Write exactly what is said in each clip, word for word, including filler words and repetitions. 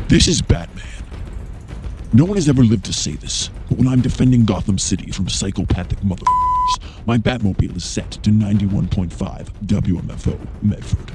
This is Batman. No one has ever lived to say this, but when I'm defending Gotham City from psychopathic motherfuckers, my Batmobile is set to ninety-one point five W M F O Medford.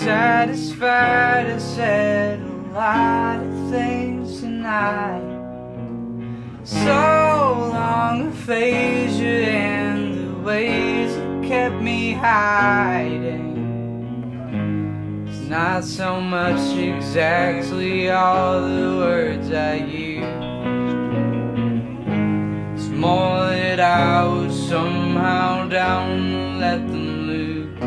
satisfied. I said a lot of things tonight. So long aphasia and the ways that kept me hiding. It's not so much exactly all the words I use. It's more that I was somehow down to let them loose.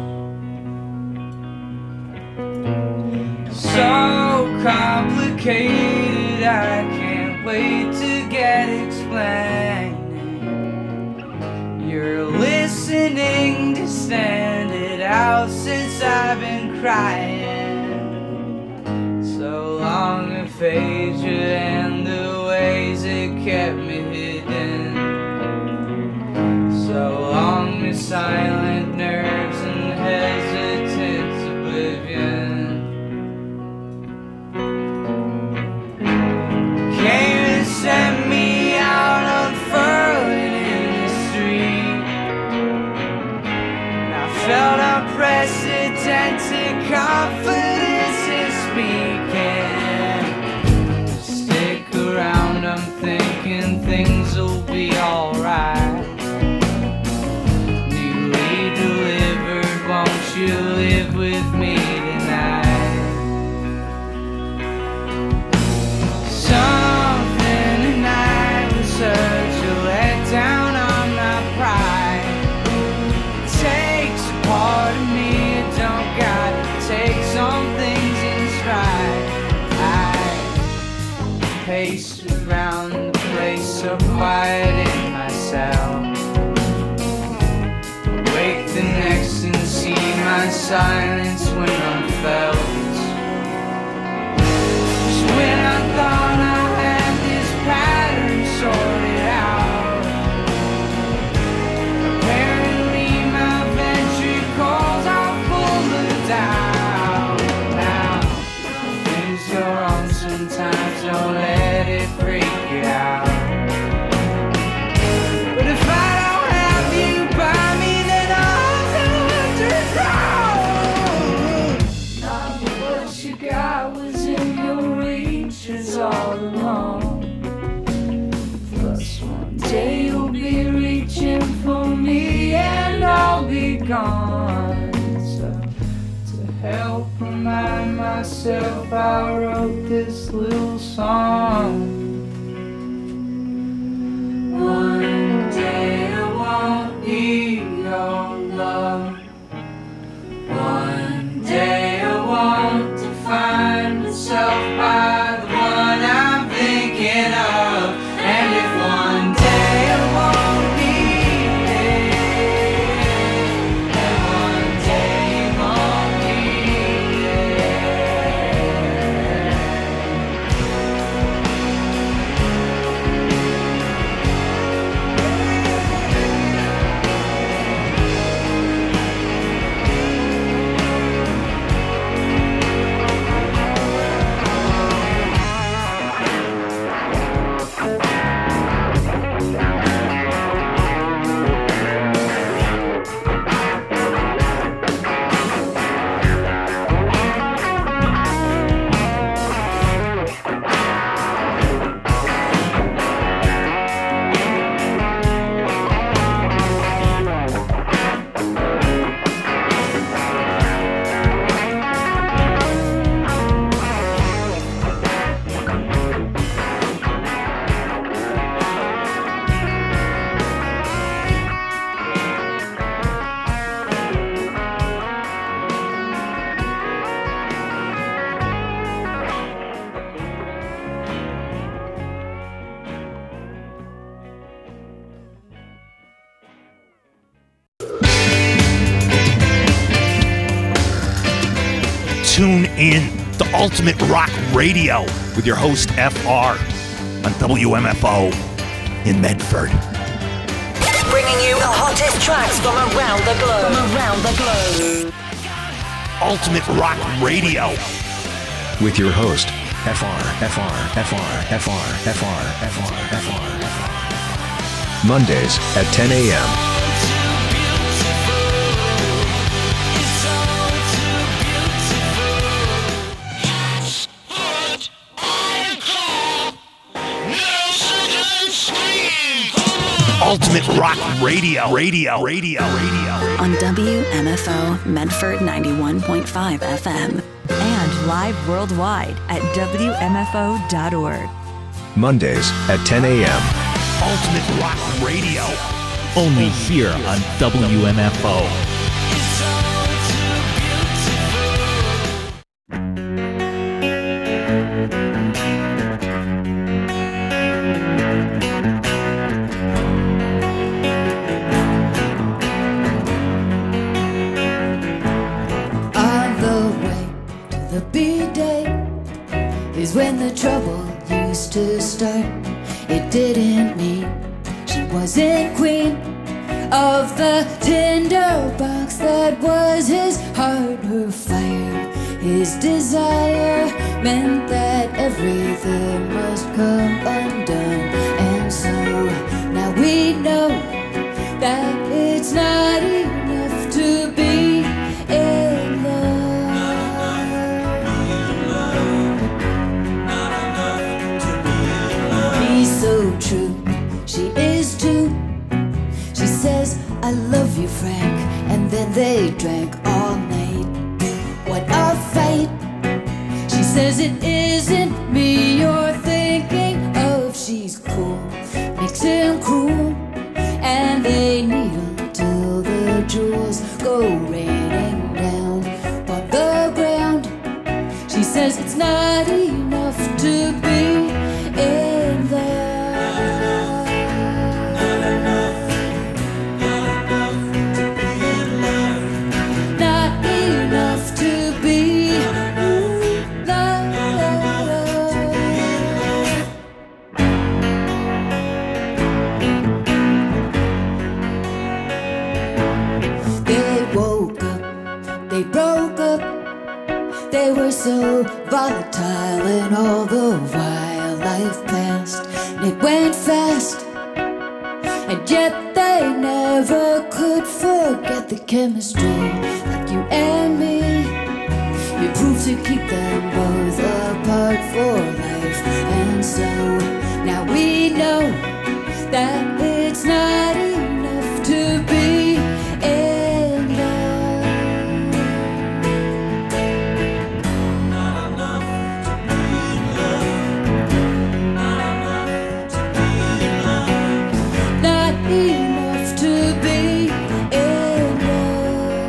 So complicated, I can't wait to get explaining. You're listening to stand it out since I've been crying. So long aphasia and the ways it kept me hidden. So long the silent nerves and hesitant oblivion. Came and sent me out unfurling in the street. And I felt unprecedented confidence in speaking. Stick around, I'm thinking things will be alright. Newly delivered, won't you live with me tonight? Something tonight was such a letdown on my pride. It takes a part of me, it don't got to take some things in stride. I paced around the place so quiet in myself. Wake the next and see my silence when I'm felt. Just when I thought I had this pattern sorted out, apparently my ventricles are full of doubt. Now, things go wrong sometimes, don't let it freak you out. But if I don't have you by me, then I'll have to drown. Not what you got was in your reaches all along. Plus one day you'll be reaching for me and I'll be gone. So to help remind myself, I wrote this little song. One day I won't need your love. One day I won't define myself by the one I'm thinking of. And if one day I won't need it, and one day you won't need Tune in to Ultimate Rock Radio with your host F R on W M F O in Medford. Bringing you the hottest tracks from around the globe. From around the globe. Ultimate Rock Radio with your host F R, F R, F R, F R, F R, F R, F R, F R. Mondays at ten a.m. ultimate rock radio. Radio. Radio. Radio. On W M F O Medford ninety-one point five F M. And live worldwide at W M F O dot org. Mondays at ten a.m. Ultimate rock radio. Only here on W M F O. When the trouble used to start, it didn't mean she wasn't queen of the tinder box that was his heart. Her fire, his desire, meant that everything must come undone. And so now we know that it's not enough to be in love. So true, she is too. She says, I love you, Frank. And then they drank all night. What a fight. She says, it isn't me you're thinking of. She's cool, makes him cruel. And they needle till the jewels go raining down on the ground. She says, it's not enough to be in love. They were so volatile, and all the while life passed, and it went fast. And yet they never could forget the chemistry, like you and me. You proved to keep them both apart for life. And so now we know that it's not enough to be in love. Enough to be in love.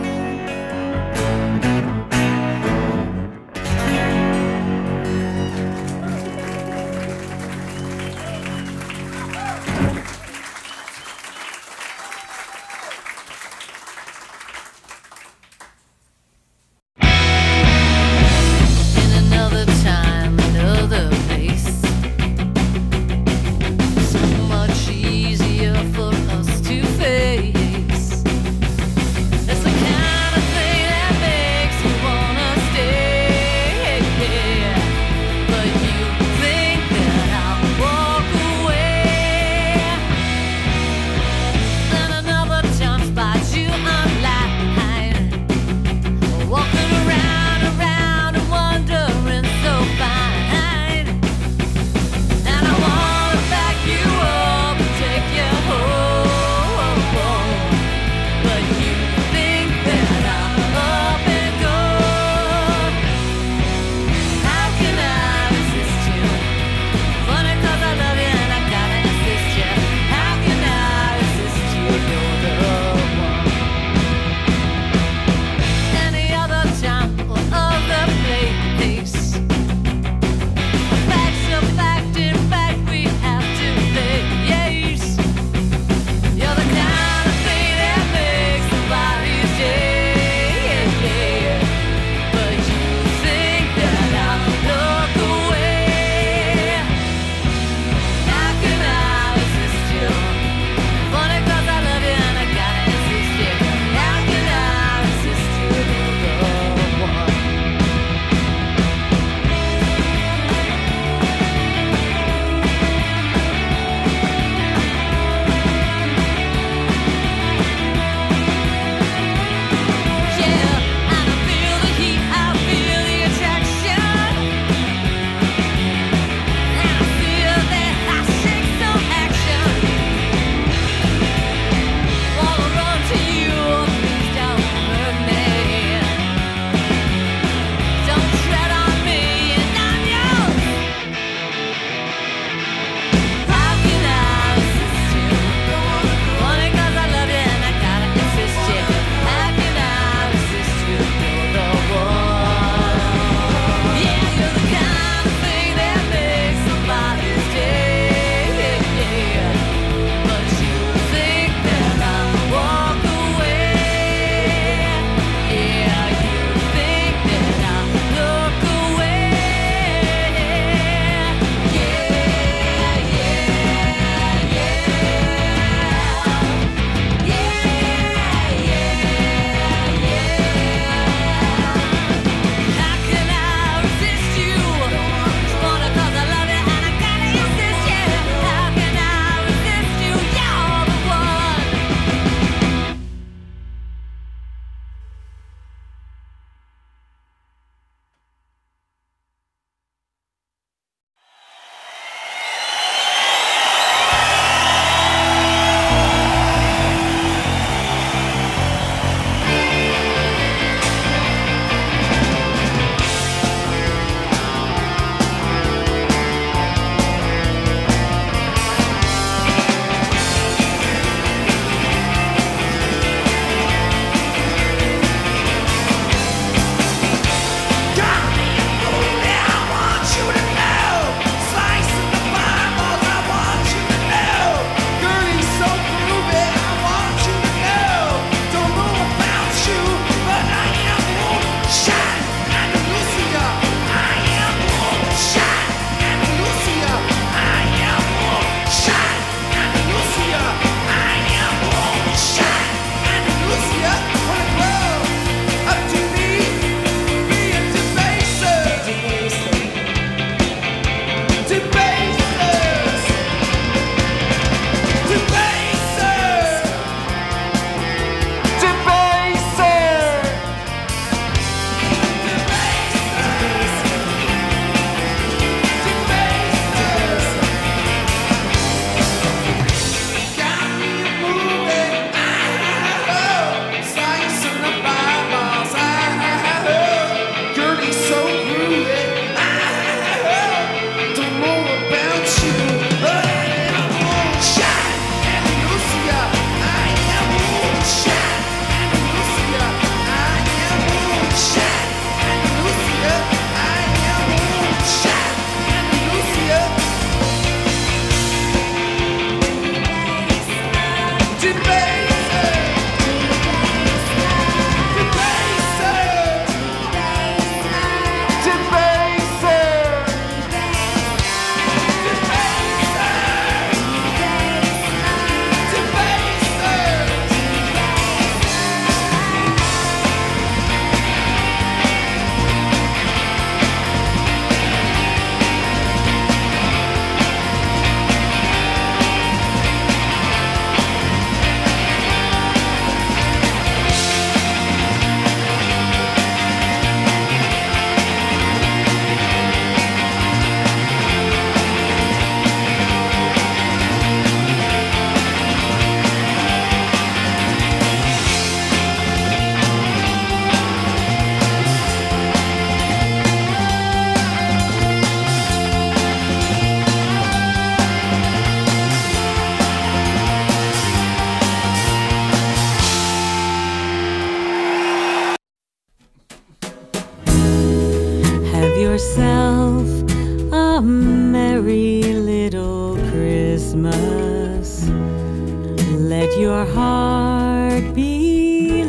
yourself a merry little Christmas. Let your heart be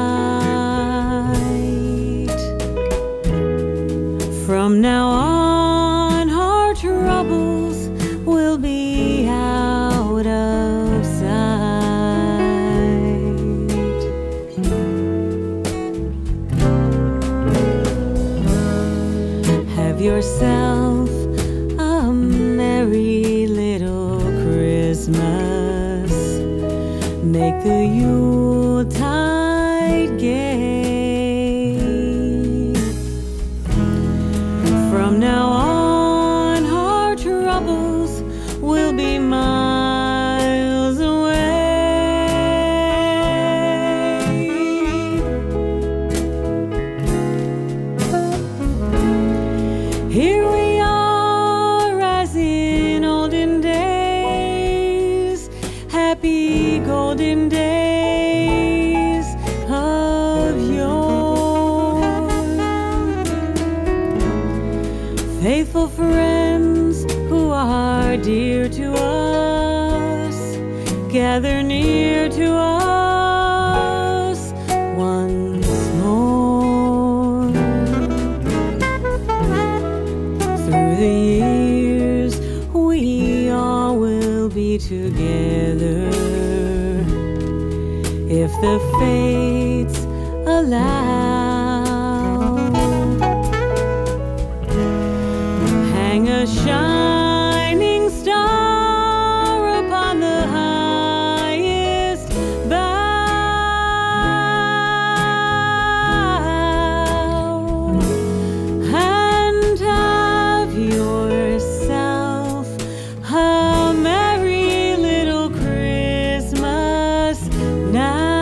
light. From now on, our troubles will be out of sight. Have yourself a merry little Christmas. Make the Yuletide gay. From now on, our troubles will be miles away. Here we are as in olden days, happy golden days of yore. Faithful friends who are dear to us, gather near to us once more. Through the years, we all will be together, if the fates allow. Hang a shining star upon the highest bough, and have yourself a merry little Christmas now.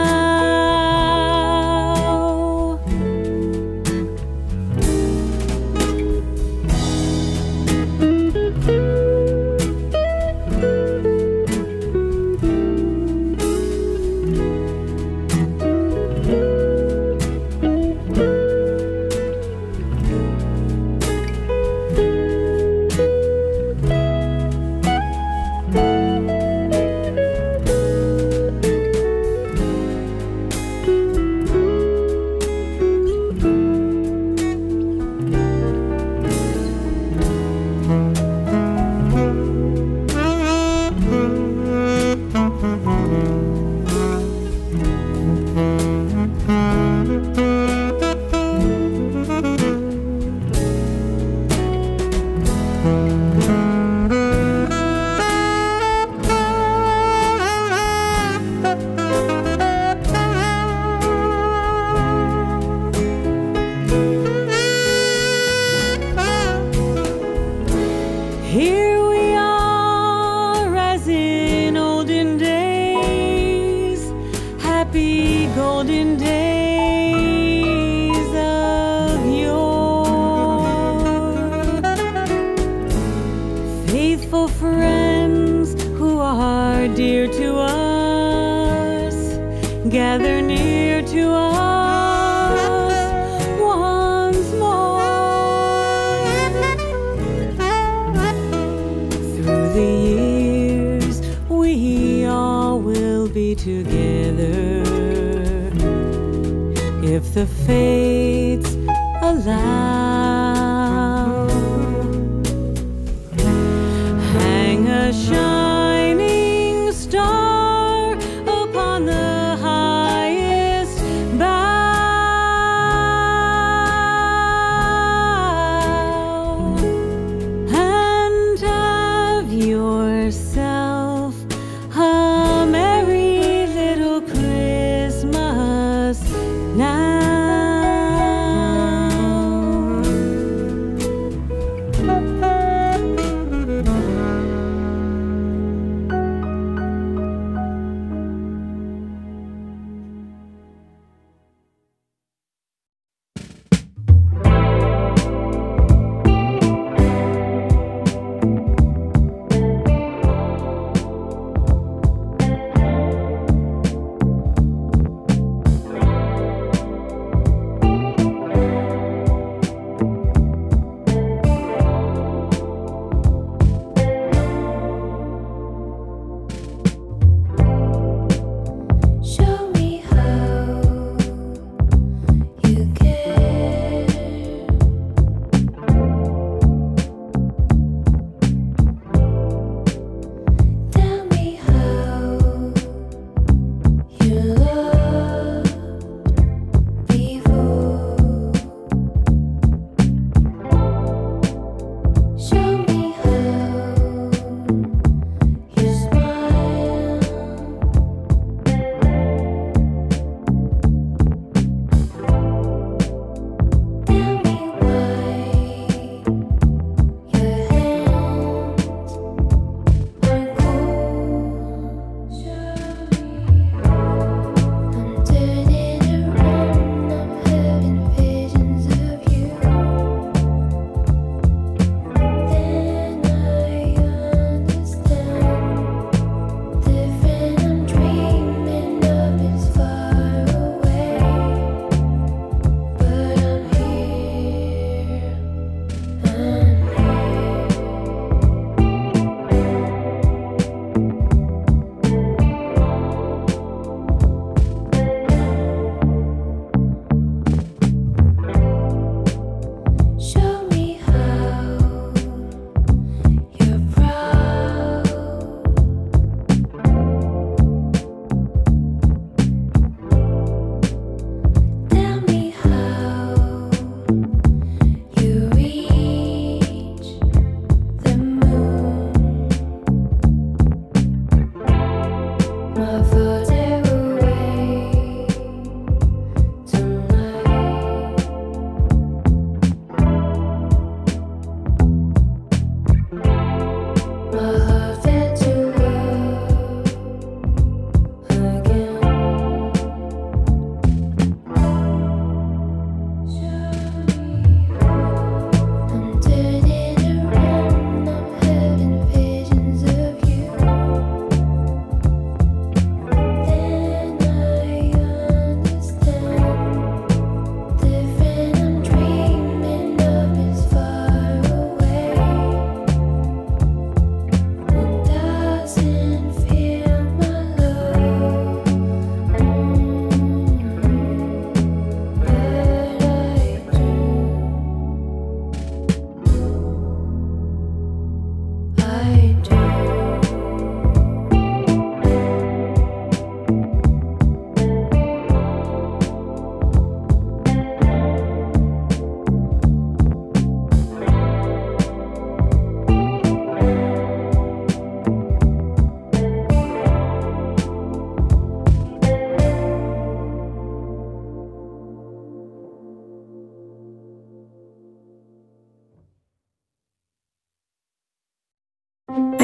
Here we are as in olden days, happy golden days of yore. Faithful friends who are dear to us, gather near to us once more. Through the years, we all will be together, if the fates allow. Hang a shining star upon the highest bough, and have yourself a merry little Christmas now.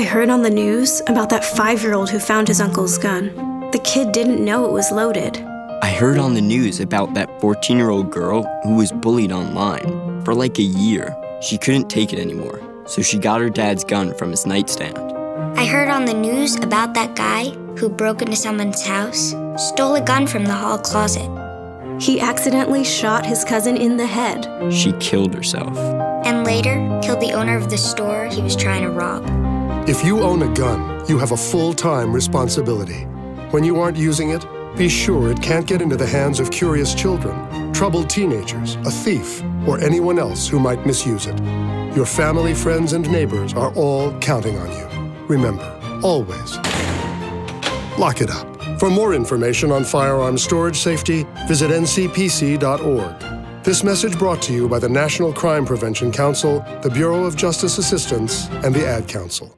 heard on the news about that five-year-old who found his uncle's gun. The kid didn't know it was loaded. I heard on the news about that fourteen-year-old girl who was bullied online for like a year. She couldn't take it anymore, so she got her dad's gun from his nightstand. I heard on the news about that guy who broke into someone's house, stole a gun from the hall closet. He accidentally shot his cousin in the head. She killed herself. And later, killed the owner of the store he was trying to rob. If you own a gun, you have a full-time responsibility. When you aren't using it, be sure it can't get into the hands of curious children, troubled teenagers, a thief, or anyone else who might misuse it. Your family, friends, and neighbors are all counting on you. Remember, always, lock it up. For more information on firearm storage safety, visit N C P C dot org. This message brought to you by the National Crime Prevention Council, the Bureau of Justice Assistance, and the Ad Council.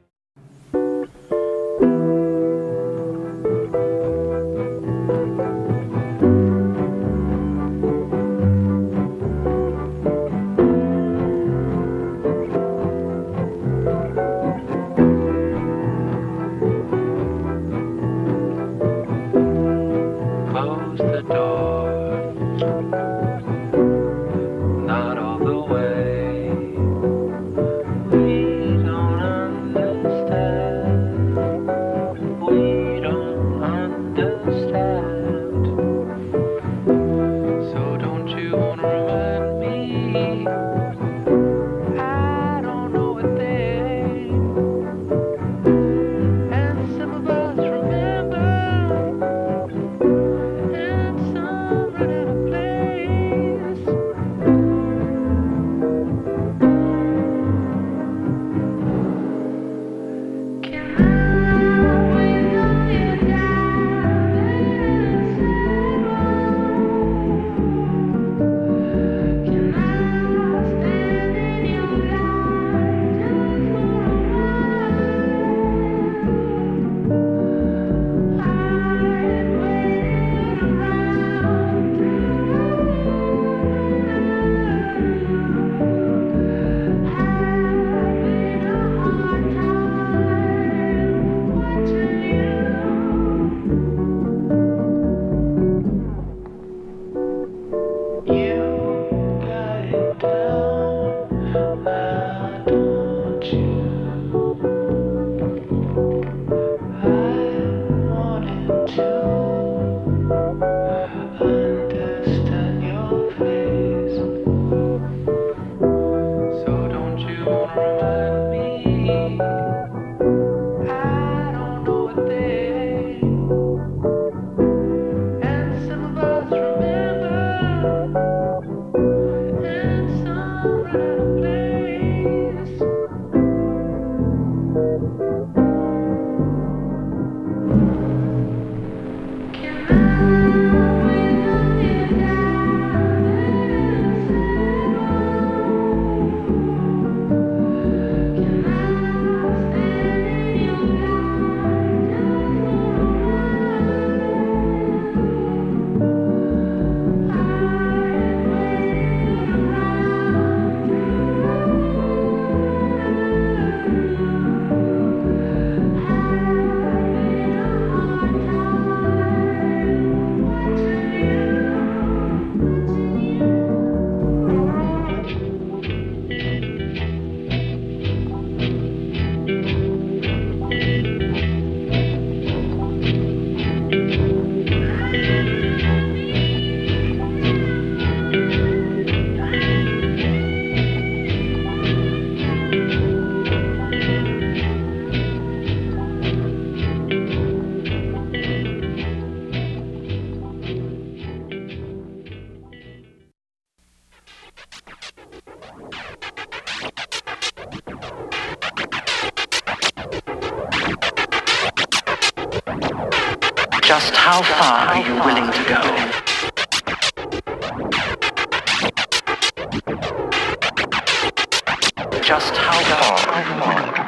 Just how far are you willing to go? Just how far are you willing to go?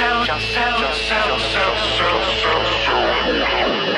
yourself, yourself, yourself, yourself, yourself.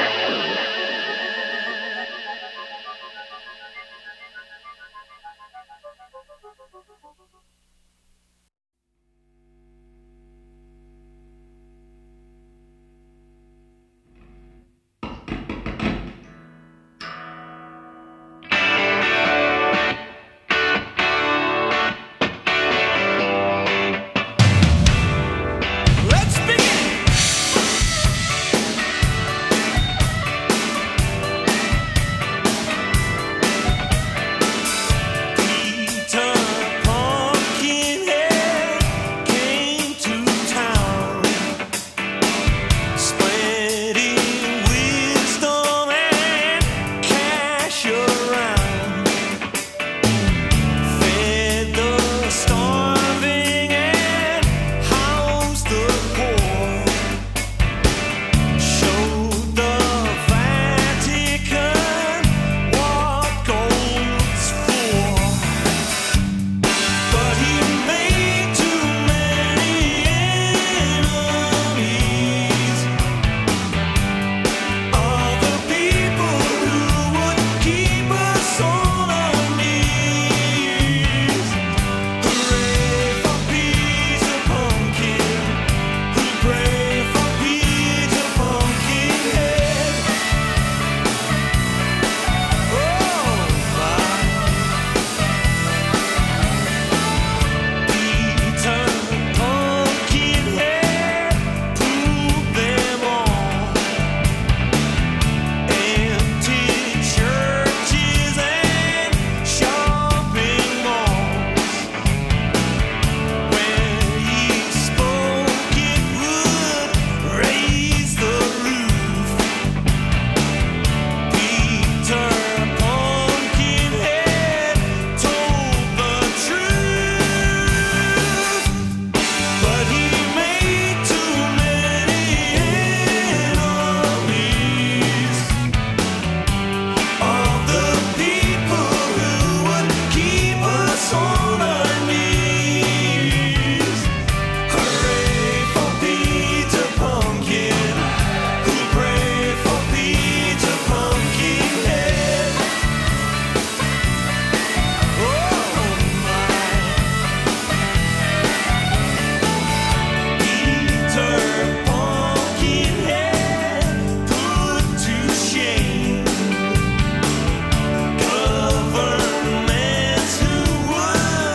Governments who would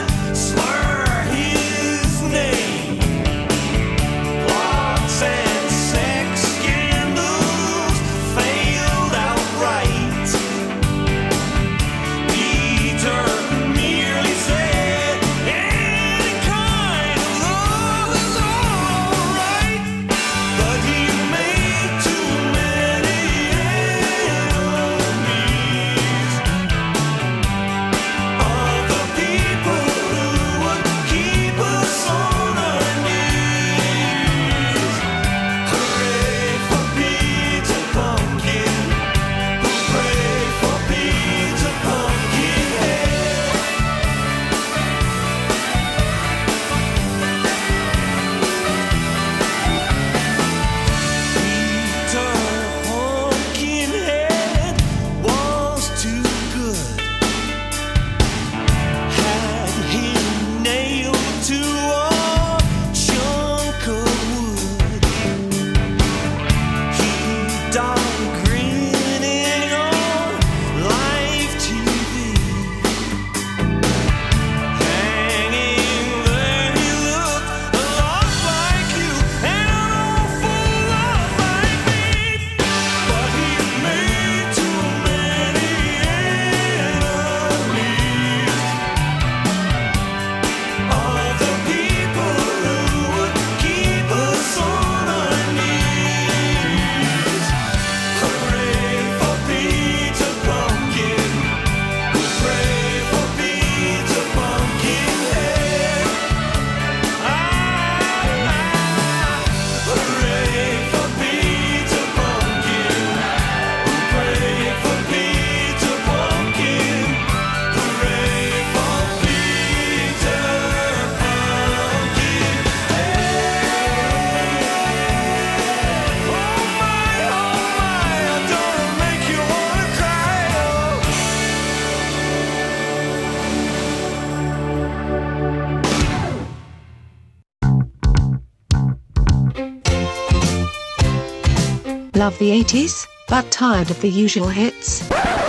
Love the eighties, but tired of the usual hits?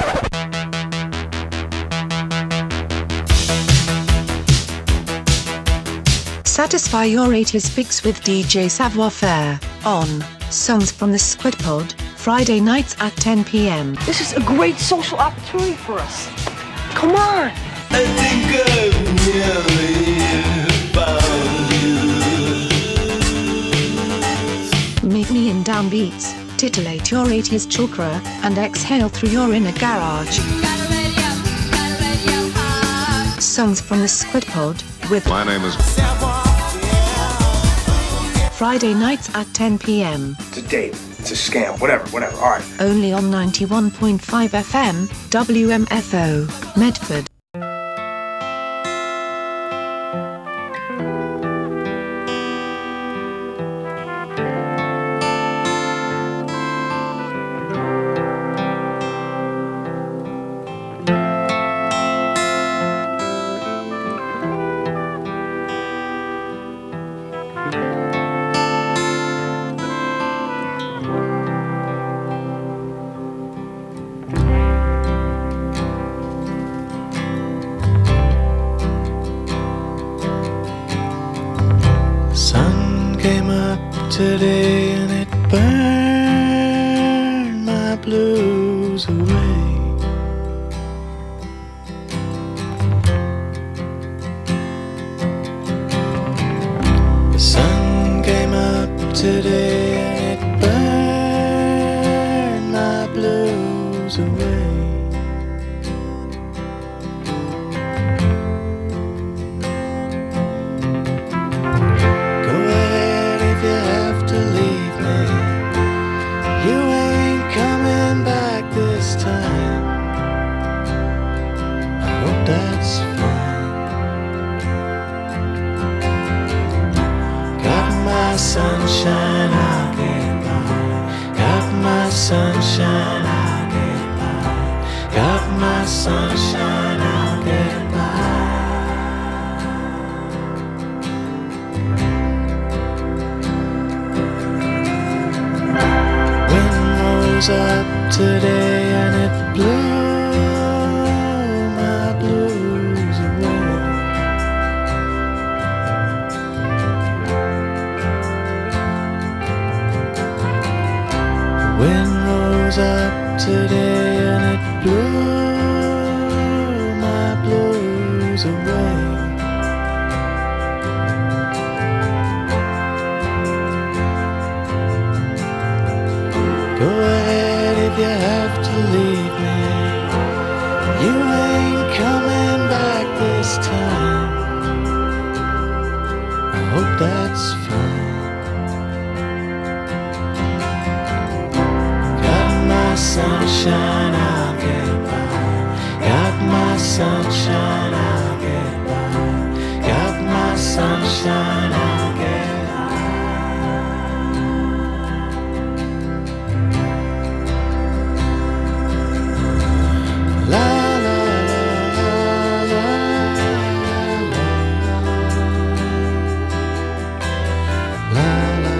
Satisfy your eighties fix with D J Savoir Faire on Songs from the Squid Pod, Friday nights at ten p m. This is a great social opportunity for us. Come on! I think I've nearly found you. Meet me in downbeats, titillate your eighties chakra, and exhale through your inner garage. Songs from the Squid Pod with My name is Friday nights at ten p m. It's a date. It's a scam. Whatever, whatever. All right. Only on ninety-one point five F M, W M F O, Medford. Today and it burned my blues away. The sun came up today and it burned my blues away. Sunshine, I'll get by. Got my sunshine, I'll get by. Got my sunshine, I'll get by. Wind rose up today and it blew my blues away. Wind rose up today and it blew my blues away. Go ahead if you have to leave me. You ain't coming back this time. I hope that's fine. Sunshine, I'll get by. Got my sunshine, I'll get by. Got my sunshine, I'll get by. La la la la la la la.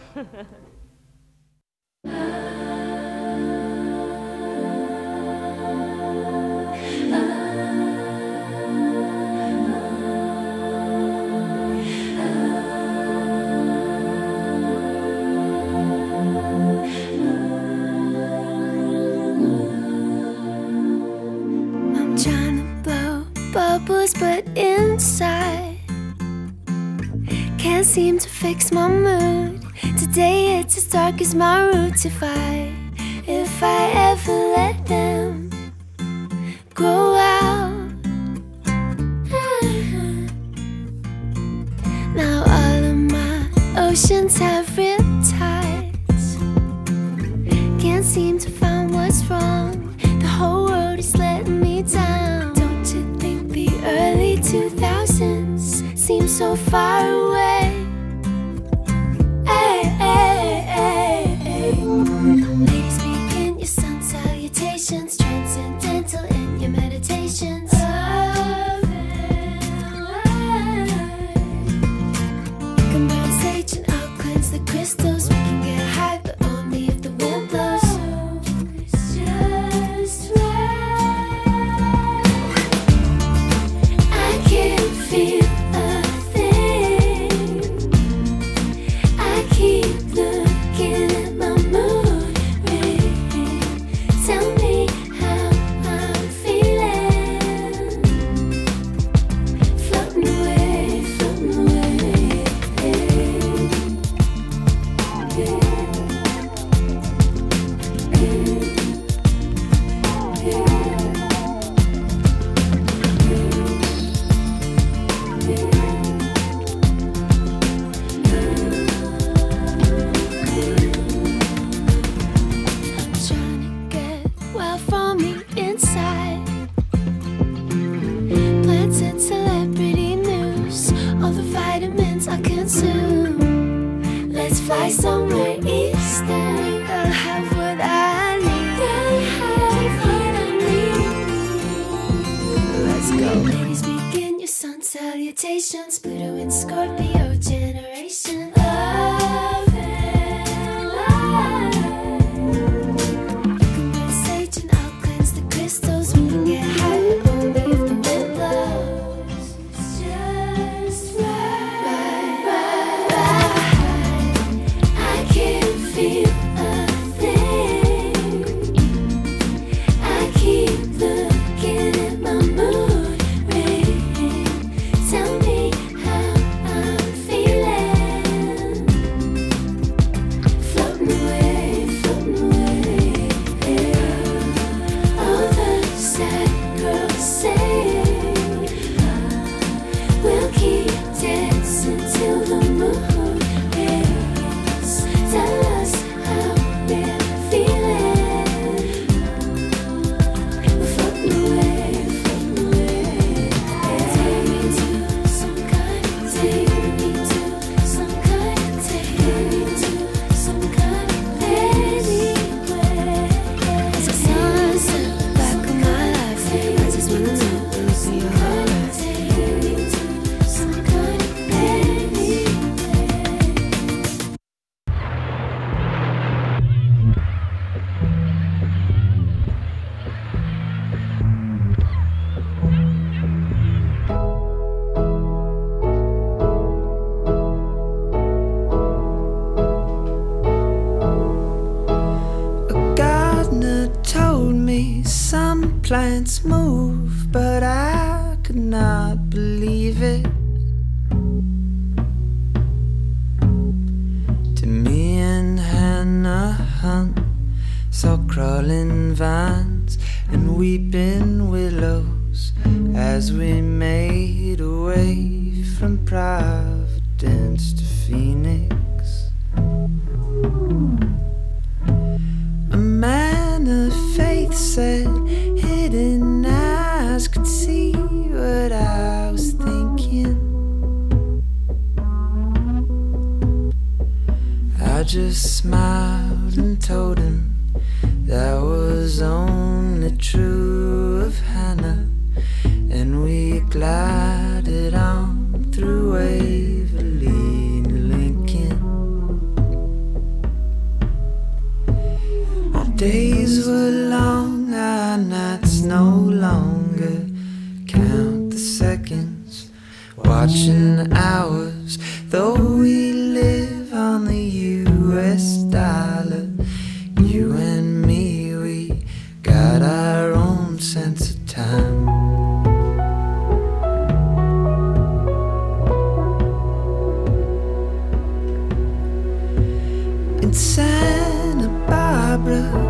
I'm trying to blow bubbles, but inside can't seem to fix my mood. Today it's as dark as my roots. If I, if I ever let them grow out. Now all of my oceans have riptides. Can't seem to find what's wrong. The whole world is letting me down. Don't you think the early two thousands seem so far away? Hey, hey, hey, hey. Ladies, begin your sun salutations, transcendental in your meditations. Love and light. We can burn sage and I'll cleanse the crystals. We can get high, but only if the wind blows. It's just right. I can't feel a thing. I keep looking at my mood ring. Tell me how I'm feeling. Floating away, floating away. I'm trying to get well from the inside. Planted celebrity news, all the vitamins I consume. Let's fly somewhere eastern. I'll have what I need. I'll have what I need. Let's go. Ladies, begin your sun salutations. Pluto and Scorpio generation. Love and light. We can burn sage and I'll cleanse the crystals. We can get high, but only if the wind blows. It's just right, right, right. I can't feel a thing. I keep looking at my mood ring. Tell me how I'm feeling. Floating away, floating away. All the sad girls say we'll keep dancing till the moon rays. Tell us how we're feeling. We're floating away, floating away. Take me to some kind of, take me to some kind of, take me to some kind of anywhere. It's a sunset back of my life. I just wanna know if you're alright. Take me to some kind of anywhere. A gardener told me some plants move, but I could not believe it. To me and Hannah Hunt saw crawling vines and weeping willows as we made our way from Providence to Phoenix. A man of faith said hidden eyes could see what I was thinking. I just smiled and told him that was only true of Hannah, and we glided on through Waverly and Lincoln. Days were long, our nights no longer. Count the seconds, watching the hours. Though we live on the U S dollar, you and me, we got our own sense of time. In Santa Barbara,